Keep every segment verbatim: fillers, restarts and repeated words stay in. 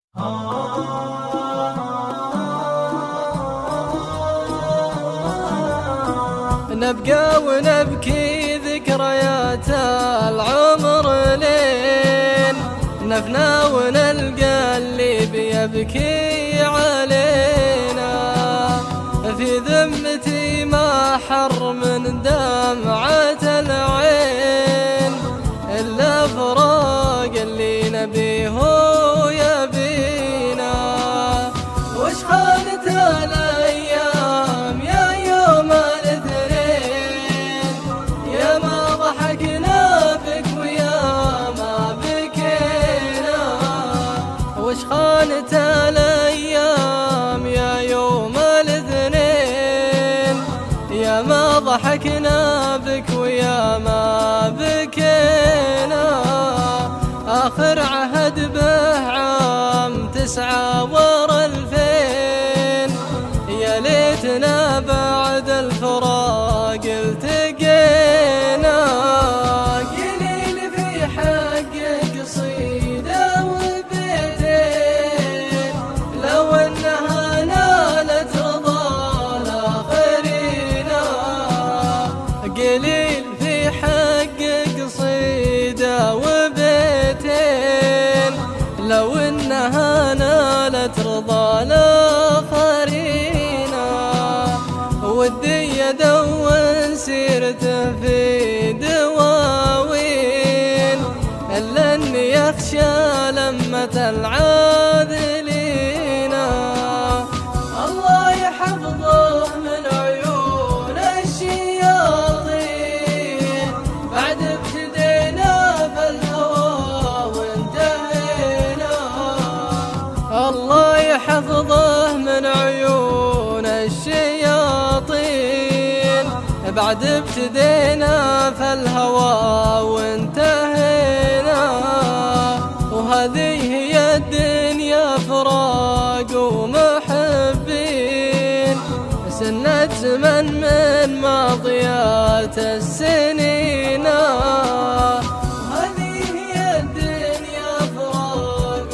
نبقى ونبكي ذكريات العمر لين نفنى ونلقى اللي بيبكي علينا. في ذمتي ما حر من دمعة العين إلا فراق اللي نبيه يبينا. وش خانت الأيام يا يوم الاثنين، يا ما ضحكنا بك ويا ما بكينا. وش خانت الأيام يا يوم الاثنين، يا ما ضحكنا بك ويا ما بكينا. آخر عهد به عام تسعة ورا الفين، يا ليتنا بعد الفراق التقينا. قليل في حق قصيدة وبيتين لو انها نالت رضا الآخرين. قليل في حق قصيدة وبيتين لو انها نالت رضا الآخرين. ودي ادون سيرته في دواوين الا اني يخشى لمة العاذلين. الله يحفظه من عيون الشياطين، بعد ابتدينا في الهوى وانتهينا. الله يحفظه من عيون الشياطين، بعد ابتدينا في الهوى وانتهينا. وهذه هي الدنيا فراق ومحبين، سنة زمن من ماضيات السنين. هذه هي الدنيا فراق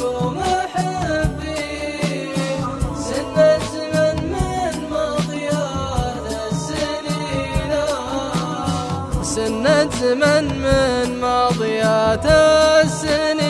ومحبين، سنة زمن من ماضيات السنين. سنة زمن من ماضيات السنين.